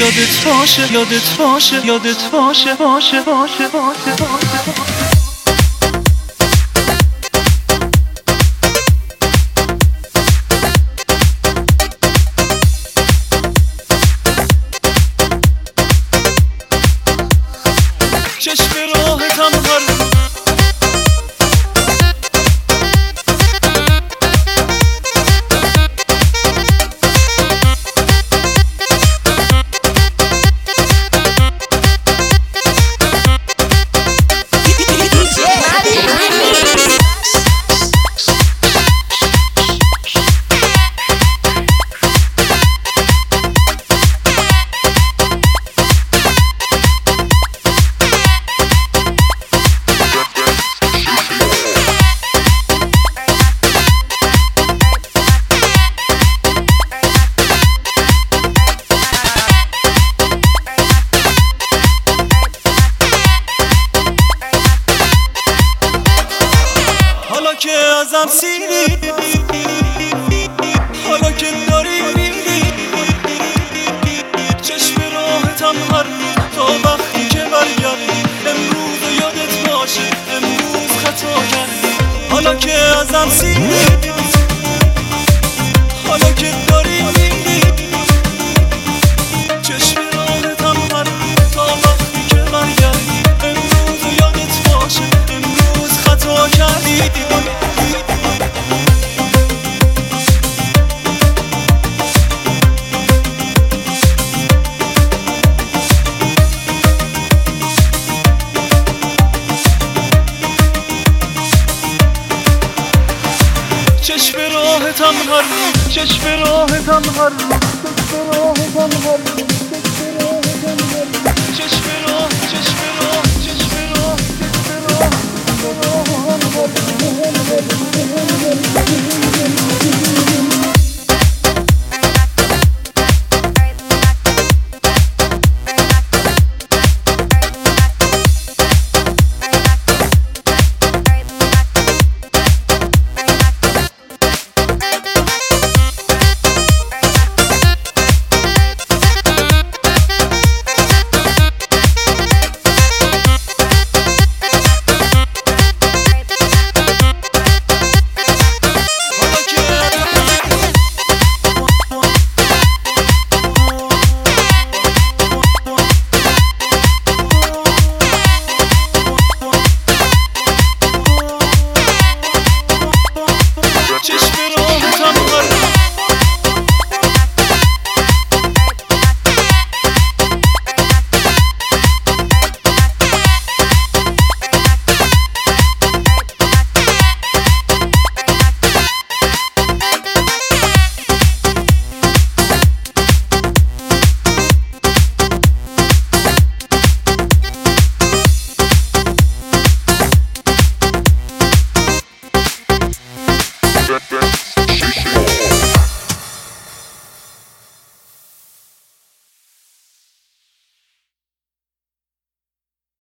یادت باشه یادت باشه یادت باشه باشه باشه باشه باشه چشم راهتم هر که ازم سیری حالا که داری میری چشم راهتم هر تا وقتی که برگردی امروز یادت باشه امروز خطا کردی حالا که ازم سیری حالا که داری میری چشم راهتم هر تا وقتی که برگردی امروز یادت باشه امروز خطا کردی چشم راهتم هر چشم راهتم هر چشم راه چشم راه چشم راه چشم راه